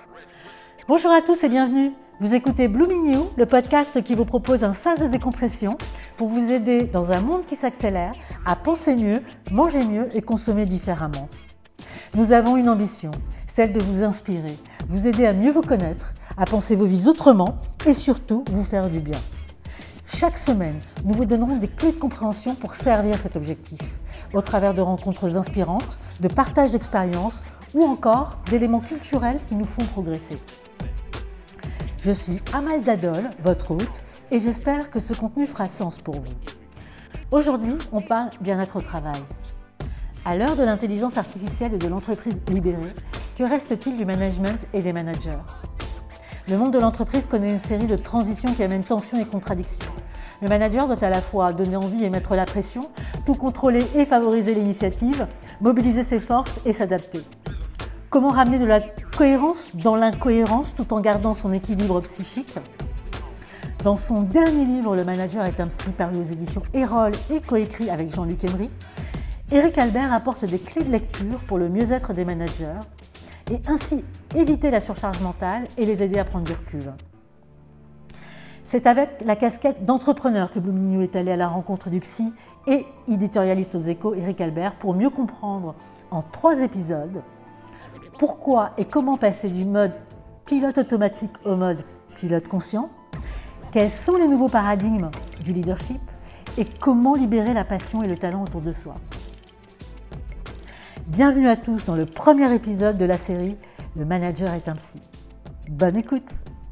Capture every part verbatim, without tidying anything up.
Bonjour à tous et bienvenue. Vous écoutez Blooming You, le podcast qui vous propose un sas de décompression pour vous aider dans un monde qui s'accélère à penser mieux, manger mieux et consommer différemment. Nous avons une ambition, celle de vous inspirer, vous aider à mieux vous connaître, à penser vos vies autrement et surtout vous faire du bien. Chaque semaine, nous vous donnerons des clés de compréhension pour servir cet objectif, au travers de rencontres inspirantes, de partage d'expériences ou encore d'éléments culturels qui nous font progresser. Je suis Amal Dadol, votre hôte, et j'espère que ce contenu fera sens pour vous. Aujourd'hui, on parle bien-être au travail. À l'heure de l'intelligence artificielle et de l'entreprise libérée, que reste-t-il du management et des managers ? Le monde de l'entreprise connaît une série de transitions qui amènent tensions et contradictions. Le manager doit à la fois donner envie et mettre la pression, tout contrôler et favoriser l'initiative, mobiliser ses forces et s'adapter. Comment ramener de la cohérence dans l'incohérence tout en gardant son équilibre psychique ? Dans son dernier livre, Le manager est un psy, paru aux éditions Erol et coécrit avec Jean-Luc Emery, Eric Albert apporte des clés de lecture pour le mieux-être des managers et ainsi éviter la surcharge mentale et les aider à prendre du recul. C'est avec la casquette d'entrepreneur que Blooming You est allé à la rencontre du psy et éditorialiste aux Échos, Eric Albert, pour mieux comprendre en trois épisodes pourquoi et comment passer du mode pilote automatique au mode pilote conscient, quels sont les nouveaux paradigmes du leadership et comment libérer la passion et le talent autour de soi. Bienvenue à tous dans le premier épisode de la série « Le manager est un psy ». Bonne écoute.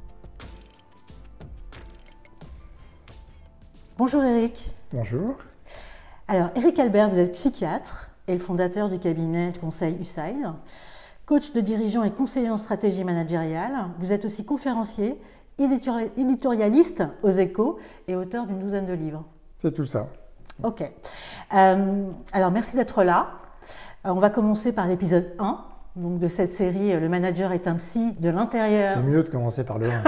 Bonjour Eric. Bonjour. Alors Eric Albert, vous êtes psychiatre et le fondateur du cabinet de conseil U S A I D. Coach de dirigeants et conseiller en stratégie managériale, vous êtes aussi conférencier, éditorialiste aux Échos et auteur d'une douzaine de livres. C'est tout ça. Ok. Euh, alors merci d'être là. On va commencer par l'épisode un donc de cette série « Le manager est un psy » de l'intérieur. C'est mieux de commencer par le un.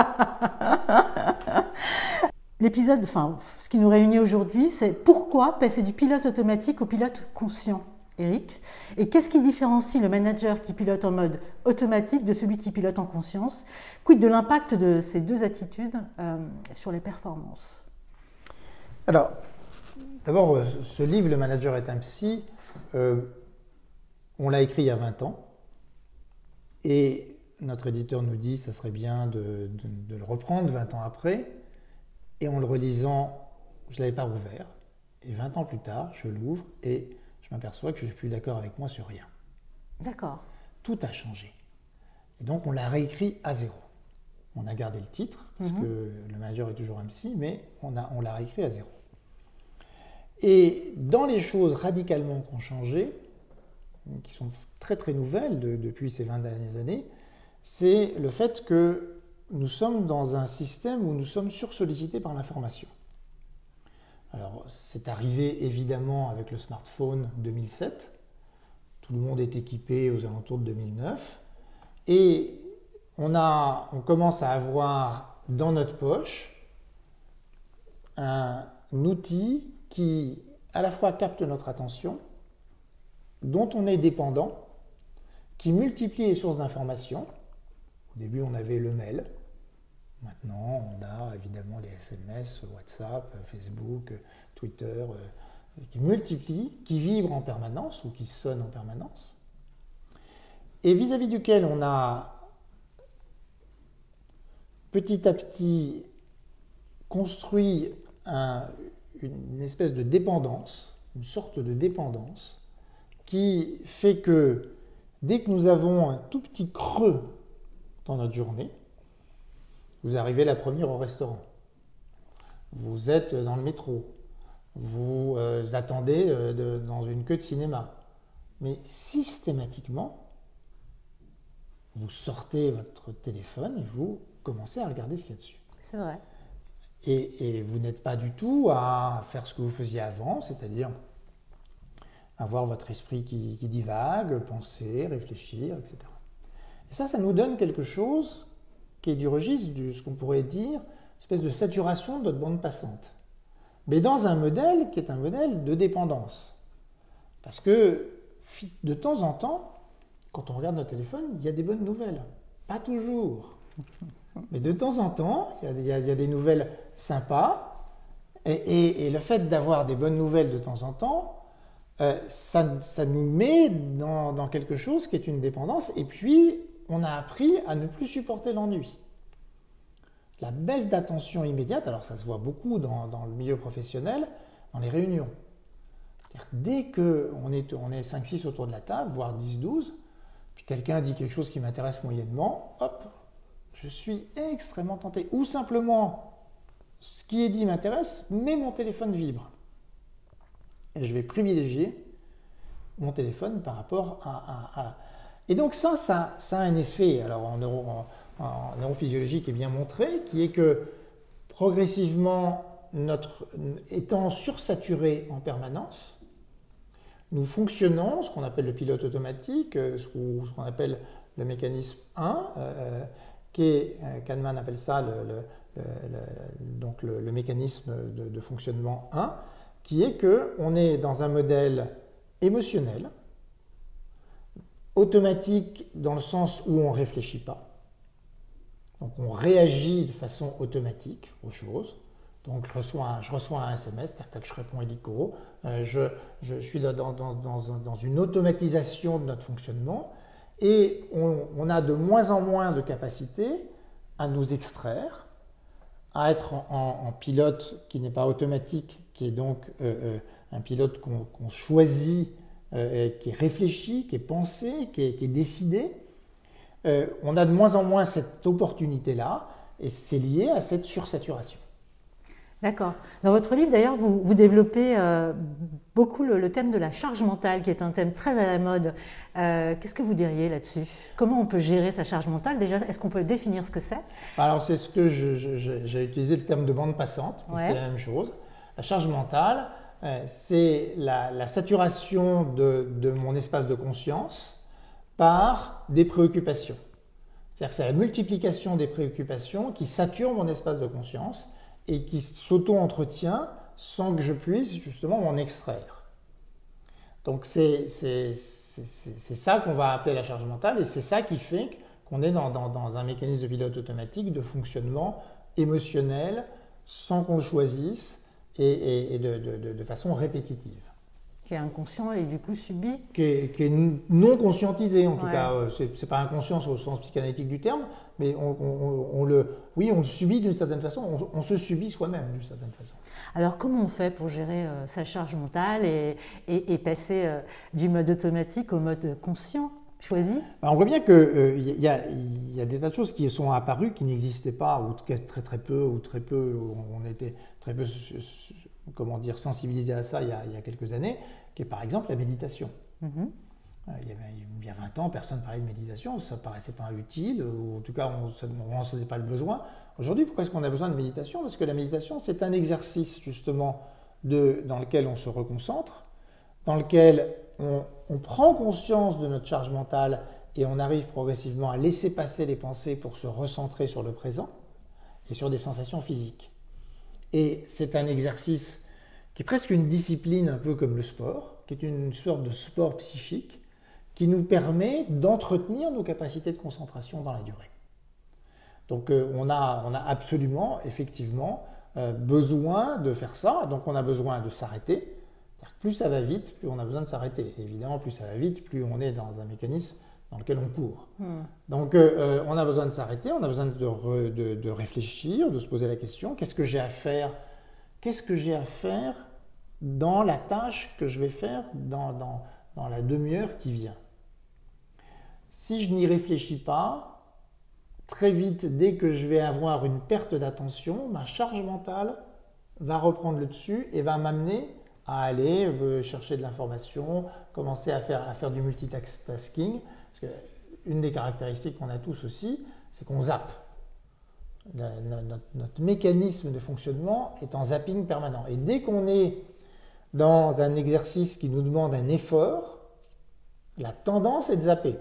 L'épisode, enfin, ce qui nous réunit aujourd'hui, c'est pourquoi passer du pilote automatique au pilote conscient, Eric. Et qu'est-ce qui différencie le manager qui pilote en mode automatique de celui qui pilote en conscience ? Quid de l'impact de ces deux attitudes euh, sur les performances ? Alors, d'abord, ce livre, Le manager est un psy, euh, on l'a écrit il y a vingt ans. Et notre éditeur nous dit que ça serait bien de, de, de le reprendre vingt ans après. Et en le relisant, je ne l'avais pas rouvert. Et vingt ans plus tard, je l'ouvre et je m'aperçois que je ne suis plus d'accord avec moi sur rien. D'accord. Tout a changé. Et donc, on l'a réécrit à zéro. On a gardé le titre, parce mm-hmm. que le manager est toujours un psy, mais on, a, on l'a réécrit à zéro. Et dans les choses radicalement qui ont changé, qui sont très très nouvelles de, depuis ces vingt dernières années, c'est le fait que nous sommes dans un système où nous sommes sursollicités par l'information. Alors, c'est arrivé évidemment avec le smartphone deux mille sept. Tout le monde est équipé aux alentours de deux mille neuf. Et on, a, on commence à avoir dans notre poche un outil qui à la fois capte notre attention, dont on est dépendant, qui multiplie les sources d'information. Au début, on avait le mail. Maintenant, on a évidemment les S M S, WhatsApp, Facebook, Twitter, euh, qui multiplient, qui vibrent en permanence ou qui sonnent en permanence, et vis-à-vis duquel on a petit à petit construit un, une espèce de dépendance, une sorte de dépendance, qui fait que dès que nous avons un tout petit creux dans notre journée, vous arrivez la première au restaurant, vous êtes dans le métro, vous euh, attendez euh, de, dans une queue de cinéma. Mais systématiquement, vous sortez votre téléphone et vous commencez à regarder ce qu'il y a dessus. C'est vrai. Et, et vous n'êtes pas du tout à faire ce que vous faisiez avant, c'est-à-dire avoir votre esprit qui, qui divague, penser, réfléchir, et cetera. Et ça, ça nous donne quelque chose qui est du registre de ce qu'on pourrait dire une espèce de saturation de notre bande passante. Mais dans un modèle qui est un modèle de dépendance. Parce que de temps en temps, quand on regarde notre téléphone, il y a des bonnes nouvelles. Pas toujours. Mais de temps en temps, il y, y, y a des nouvelles sympas. Et, et, et le fait d'avoir des bonnes nouvelles de temps en temps, euh, ça, ça nous met dans, dans quelque chose qui est une dépendance. Et puis, on a appris à ne plus supporter l'ennui. La baisse d'attention immédiate, alors ça se voit beaucoup dans, dans le milieu professionnel, dans les réunions. Dès qu'on est, on est cinq six autour de la table, voire dix douze, puis quelqu'un dit quelque chose qui m'intéresse moyennement, hop, je suis extrêmement tenté. Ou simplement, ce qui est dit m'intéresse, mais mon téléphone vibre. Et je vais privilégier mon téléphone par rapport à... à, à... Et donc ça, ça, ça a un effet, alors en, neuro, en, en neurophysiologie qui est bien montré, qui est que progressivement, notre, étant sursaturé en permanence, nous fonctionnons, ce qu'on appelle le pilote automatique, ou ce qu'on appelle le mécanisme un, euh, qui est, Kahneman appelle ça le, le, le, le, donc le, le mécanisme de, de fonctionnement un, qui est qu'on est dans un modèle émotionnel, automatique dans le sens où on ne réfléchit pas. Donc on réagit de façon automatique aux choses. Donc je reçois un, je reçois un S M S, tac, tac, je réponds illico. Euh, je, je, je suis dans, dans, dans, dans une automatisation de notre fonctionnement et on, on a de moins en moins de capacité à nous extraire, à être en, en, en pilote qui n'est pas automatique, qui est donc euh, euh, un pilote qu'on qu'on choisit, euh, qui est réfléchi, qui est pensé, qui est, qui est décidé. Euh, on a de moins en moins cette opportunité-là et c'est lié à cette sursaturation. D'accord. Dans votre livre, d'ailleurs, vous, vous développez euh, beaucoup le, le thème de la charge mentale, qui est un thème très à la mode. Euh, Qu'est-ce que vous diriez là-dessus? Comment on peut gérer sa charge mentale? Déjà, est-ce qu'on peut définir ce que c'est? Alors, c'est ce que je, je, je, j'ai utilisé le terme de bande passante, mais ouais. C'est la même chose. La charge mentale, euh, c'est la, la saturation de, de mon espace de conscience par des préoccupations. C'est-à-dire que c'est la multiplication des préoccupations qui sature mon espace de conscience et qui s'auto-entretient sans que je puisse justement m'en extraire. Donc c'est ça qu'on va appeler la charge mentale et c'est ça qui fait qu'on est dans, dans, dans un mécanisme de pilote automatique de fonctionnement émotionnel sans qu'on le choisisse et, et, et de, de, de façon répétitive. Qui est inconscient et du coup subi. Qui est, qui est non conscientisé en tout ouais. cas. C'est, c'est pas inconscience au sens psychanalytique du terme, mais on, on, on le, oui, on le subit d'une certaine façon, on, on se subit soi-même d'une certaine façon. Alors comment on fait pour gérer euh, sa charge mentale et, et, et passer euh, du mode automatique au mode conscient, choisi? Ben, on voit bien qu'il euh, y, y, y a des tas de choses qui sont apparues qui n'existaient pas, ou très très peu, ou très peu, on était très peu, comment dire, sensibilisés à ça il y a, il y a quelques années, qui est par exemple la méditation. Mm-hmm. Il y, avait, il y a vingt ans, personne ne parlait de méditation, ça ne paraissait pas utile, ou en tout cas, on, ça ne ressentait pas le besoin. Aujourd'hui, pourquoi est-ce qu'on a besoin de méditation? Parce que la méditation, c'est un exercice justement de, dans lequel on se reconcentre, dans lequel on, on prend conscience de notre charge mentale et on arrive progressivement à laisser passer les pensées pour se recentrer sur le présent et sur des sensations physiques. Et c'est un exercice qui est presque une discipline, un peu comme le sport, qui est une sorte de sport psychique, qui nous permet d'entretenir nos capacités de concentration dans la durée. Donc euh, on, a, on a absolument, effectivement, euh, besoin de faire ça. Donc on a besoin de s'arrêter. Plus ça va vite, plus on a besoin de s'arrêter. Évidemment, plus ça va vite, plus on est dans un mécanisme dans lequel on court. Mmh. Donc euh, on a besoin de s'arrêter, on a besoin de, re, de, de réfléchir, de se poser la question, qu'est-ce que j'ai à faire? Qu'est-ce que j'ai à faire dans la tâche que je vais faire dans, dans, dans la demi-heure qui vient? Si je n'y réfléchis pas, très vite, dès que je vais avoir une perte d'attention, ma charge mentale va reprendre le dessus et va m'amener à aller chercher de l'information, commencer à faire, à faire du multitasking. Parce qu'une des caractéristiques qu'on a tous aussi, c'est qu'on zappe. Notre, notre mécanisme de fonctionnement est en zapping permanent. Et dès qu'on est dans un exercice qui nous demande un effort, la tendance est de zapper.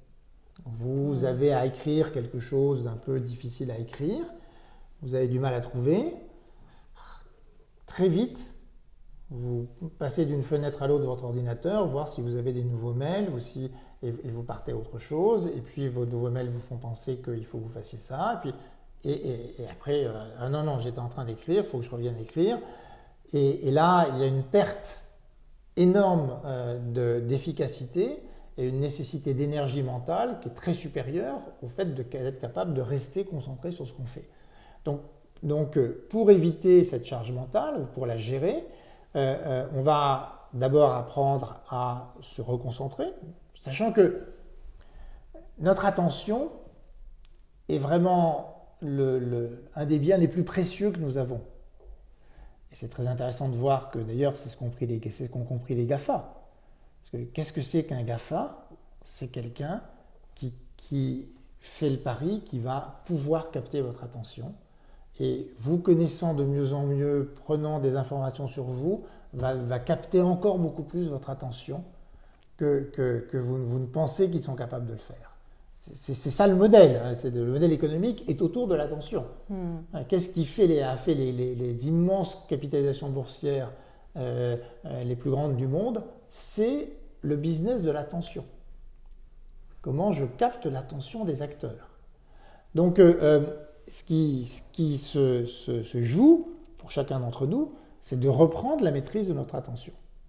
Vous avez à écrire quelque chose d'un peu difficile à écrire, vous avez du mal à trouver. Très vite, vous passez d'une fenêtre à l'autre de votre ordinateur, voir si vous avez des nouveaux mails ou si, et, et vous partez à autre chose. Et puis vos nouveaux mails vous font penser qu'il faut que vous fassiez ça. Et, puis, et, et, et après, euh, ah non, non, j'étais en train d'écrire, il faut que je revienne écrire. Et, et là, il y a une perte énorme euh, de, d'efficacité et une nécessité d'énergie mentale qui est très supérieure au fait d'être capable de rester concentré sur ce qu'on fait. Donc, donc euh, pour éviter cette charge mentale ou pour la gérer, euh, euh, on va d'abord apprendre à se reconcentrer, sachant que notre attention est vraiment le, le, un des biens les plus précieux que nous avons. Et c'est très intéressant de voir que d'ailleurs c'est ce qu'ont compris les, c'est ce qu'ont compris les GAFA. Parce que qu'est-ce que c'est qu'un GAFA? C'est quelqu'un qui, qui fait le pari, qui va pouvoir capter votre attention. Et vous connaissant de mieux en mieux, prenant des informations sur vous, va, va capter encore beaucoup plus votre attention que, que, que vous, vous ne pensez qu'ils sont capables de le faire. C'est, c'est ça le modèle. Hein. C'est de, le modèle économique est autour de l'attention. Mmh. Qu'est-ce qui fait les, a fait les, les, les immenses capitalisations boursières euh, euh, les plus grandes du monde? C'est le business de l'attention. Comment je capte l'attention des acteurs. Donc, euh, euh, ce qui, ce qui se, se, se joue pour chacun d'entre nous, c'est de reprendre la maîtrise de notre attention.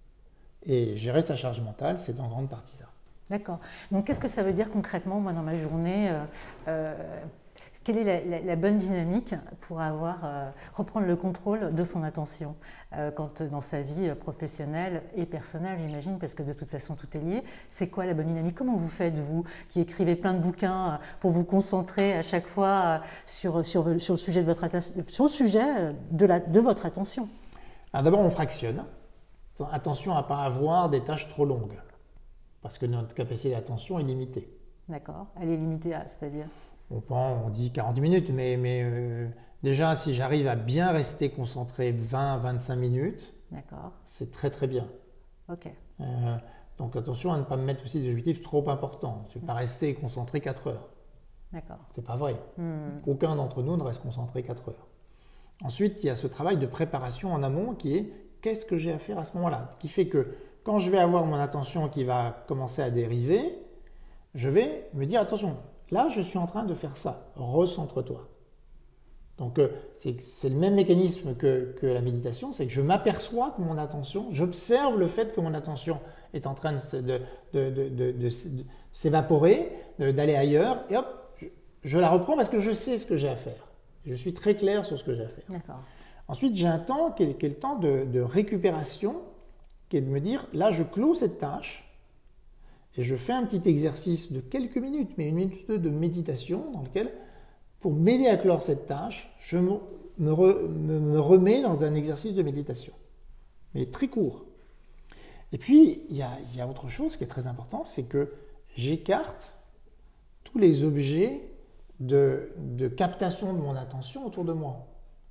Et gérer sa charge mentale, c'est en grande partie ça. D'accord. Donc, qu'est-ce que ça veut dire concrètement, moi, dans ma journée euh, euh, quelle est la, la, la bonne dynamique pour avoir, euh, reprendre le contrôle de son attention euh, quand, dans sa vie professionnelle et personnelle, j'imagine, parce que de toute façon, tout est lié. C'est quoi la bonne dynamique? Comment vous faites, vous, qui écrivez plein de bouquins, pour vous concentrer à chaque fois sur, sur, sur le sujet de votre, sur le sujet de, la, de votre attention? Alors d'abord, on fractionne. Attention à ne pas avoir des tâches trop longues. Parce que notre capacité d'attention est limitée. D'accord. Elle est limitée à, c'est-à-dire? On, prend, on dit quarante minutes, mais, mais euh, déjà, si j'arrive à bien rester concentré vingt à vingt-cinq minutes, d'accord, c'est très très bien. Ok. Euh, donc attention à ne pas me mettre aussi des objectifs trop importants. Je ne vais pas rester concentré quatre heures. D'accord. C'est pas vrai. Hmm. Aucun d'entre nous ne reste concentré quatre heures. Ensuite, il y a ce travail de préparation en amont qui est qu'est-ce que j'ai à faire à ce moment-là, qui fait que quand je vais avoir mon attention qui va commencer à dériver, je vais me dire attention, là je suis en train de faire ça, recentre-toi. Donc euh, c'est, c'est le même mécanisme que, que la méditation, c'est que je m'aperçois que mon attention, j'observe le fait que mon attention est en train de, de, de, de, de, de, de s'évaporer, de, d'aller ailleurs, et hop, je, je la reprends parce que je sais ce que j'ai à faire. Je suis très clair sur ce que j'ai à faire. D'accord. Ensuite, j'ai un temps qui est, qui est le temps de, de récupération, qui est de me dire, là, je clôt cette tâche et je fais un petit exercice de quelques minutes, mais une minute ou deux de méditation dans lequel, pour m'aider à clore cette tâche, je me, me, re, me, me remets dans un exercice de méditation, mais très court. Et puis, il y a, il y a autre chose qui est très important, c'est que j'écarte tous les objets de, de captation de mon attention autour de moi.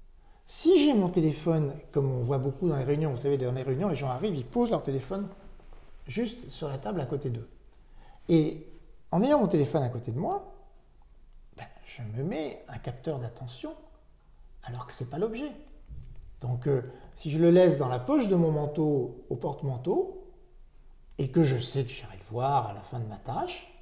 Si j'ai mon téléphone, comme on voit beaucoup dans les réunions, vous savez, dans les réunions, les gens arrivent, ils posent leur téléphone juste sur la table à côté d'eux. Et en ayant mon téléphone à côté de moi, ben, je me mets un capteur d'attention alors que ce n'est pas l'objet. Donc, euh, si je le laisse dans la poche de mon manteau au porte-manteau et que je sais que j'irai le voir à la fin de ma tâche,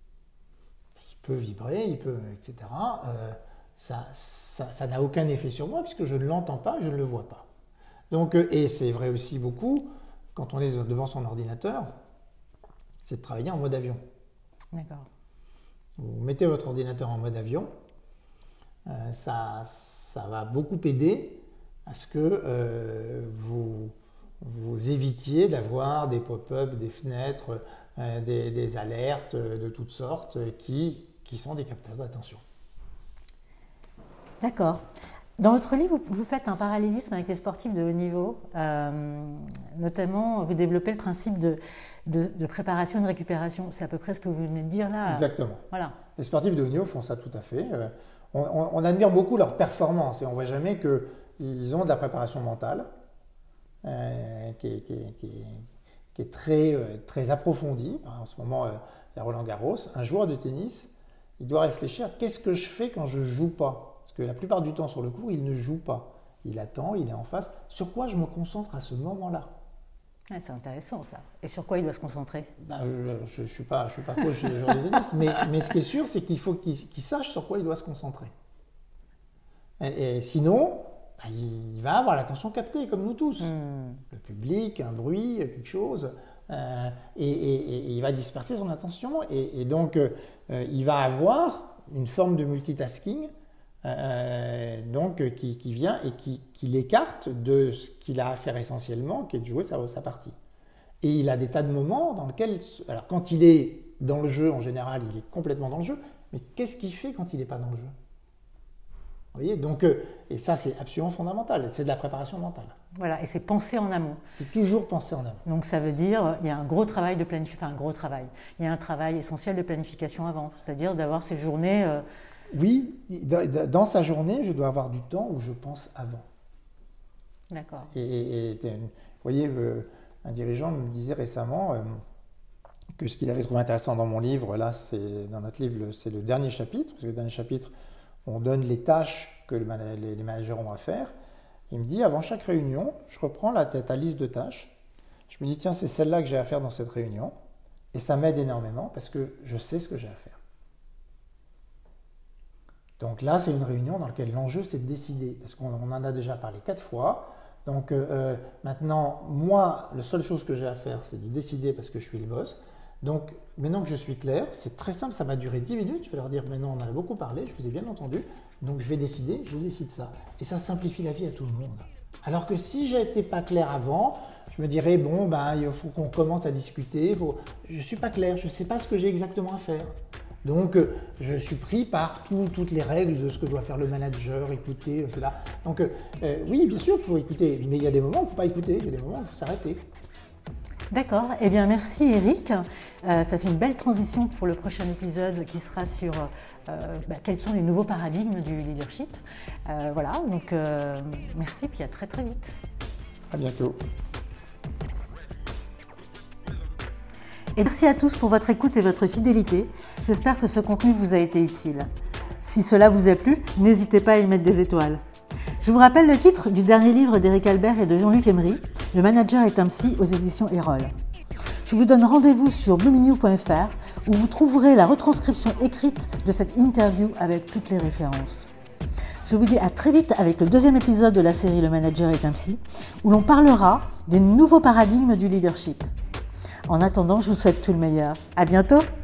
il peut vibrer, il peut, et cetera. Euh, ça, ça, ça n'a aucun effet sur moi puisque je ne l'entends pas, je ne le vois pas. Donc, euh, et c'est vrai aussi beaucoup quand on est devant son ordinateur, c'est de travailler en mode avion. D'accord. Vous mettez votre ordinateur en mode avion, euh, ça, ça va beaucoup aider à ce que euh, vous, vous évitiez d'avoir des pop-up, des fenêtres, euh, des, des alertes de toutes sortes qui, qui sont des capteurs d'attention. D'accord. Dans votre livre, vous faites un parallélisme avec les sportifs de haut niveau. Euh, notamment, vous développez le principe de, de, de préparation et de récupération. C'est à peu près ce que vous venez de dire là. Exactement. Voilà. Les sportifs de haut niveau font ça tout à fait. Euh, on, on, on admire beaucoup leur performance et on ne voit jamais qu'ils ont de la préparation mentale euh, qui, est, qui, est, qui, est, qui est très, euh, très approfondie. En ce moment, euh, il y a Roland Garros. Un joueur de tennis, il doit réfléchir, qu'est-ce que je fais quand je ne joue pas ? Parce que la plupart du temps sur le court, il ne joue pas. il attend, il est en face. Sur quoi je me concentre à ce moment-là? Ah, c'est intéressant ça. Et sur quoi il doit se concentrer? Ben, je ne suis pas, je suis pas coach de genre de tennis, mais, mais ce qui est sûr, c'est qu'il faut qu'il, qu'il sache sur quoi il doit se concentrer. Et, et sinon, ben, il va avoir l'attention captée, comme nous tous. Mmh. Le public, un bruit, quelque chose, euh, et, et, et il va disperser son attention, et, et donc euh, il va avoir une forme de multitasking euh, donc, qui, qui vient et qui, qui l'écarte de ce qu'il a à faire essentiellement, qui est de jouer sa, sa partie. Et il a des tas de moments dans lesquels, alors quand il est dans le jeu, en général, il est complètement dans le jeu, mais qu'est-ce qu'il fait quand il n'est pas dans le jeu? Vous voyez, donc, et ça, c'est absolument fondamental, c'est de la préparation mentale. Voilà, et c'est penser en amont. C'est toujours penser en amont. Donc ça veut dire, il y a un gros travail de planification, enfin un gros travail, il y a un travail essentiel de planification avant, c'est-à-dire d'avoir ces journées... Euh... Oui, dans sa journée, je dois avoir du temps où je pense avant. D'accord. Et, et, et vous voyez, euh, un dirigeant me disait récemment euh, que ce qu'il avait trouvé intéressant dans mon livre, là, c'est dans notre livre, c'est le dernier chapitre, parce que le dernier chapitre, on donne les tâches que les, les managers ont à faire. Il me dit, avant chaque réunion, je reprends la, ta liste de tâches, je me dis, tiens, c'est celle-là que j'ai à faire dans cette réunion, et ça m'aide énormément parce que je sais ce que j'ai à faire. Donc là, c'est une réunion dans laquelle l'enjeu, c'est de décider, parce qu'on en a déjà parlé quatre fois. Donc euh, maintenant, moi, la seule chose que j'ai à faire, c'est de décider parce que je suis le boss. Donc maintenant que je suis clair, c'est très simple, ça va durer dix minutes. Je vais leur dire, maintenant, on en a beaucoup parlé, je vous ai bien entendu. Donc je vais décider, je décide ça. Et ça simplifie la vie à tout le monde. Alors que si j'étais pas clair avant, je me dirais, bon, ben, il faut qu'on commence à discuter. Faut... Je ne suis pas clair, je ne sais pas ce que j'ai exactement à faire. Donc, je suis pris par tout, toutes les règles de ce que doit faire le manager, écouter, cela. Donc, euh, oui, bien sûr qu'il faut écouter, mais il y a des moments où il ne faut pas écouter, il y a des moments où il faut s'arrêter. D'accord. Eh bien, merci Eric. Euh, ça fait une belle transition pour le prochain épisode qui sera sur euh, bah, quels sont les nouveaux paradigmes du leadership. Euh, voilà, donc euh, merci, puis à très très vite. À bientôt. Et merci à tous pour votre écoute et votre fidélité. J'espère que ce contenu vous a été utile. Si cela vous a plu, n'hésitez pas à y mettre des étoiles. Je vous rappelle le titre du dernier livre d'Éric Albert et de Jean-Luc Emery, Le manager est un psy aux éditions Erol. Je vous donne rendez-vous sur bluemenew point f r où vous trouverez la retranscription écrite de cette interview avec toutes les références. Je vous dis à très vite avec le deuxième épisode de la série Le manager est un psy, où l'on parlera des nouveaux paradigmes du leadership. En attendant, je vous souhaite tout le meilleur. À bientôt!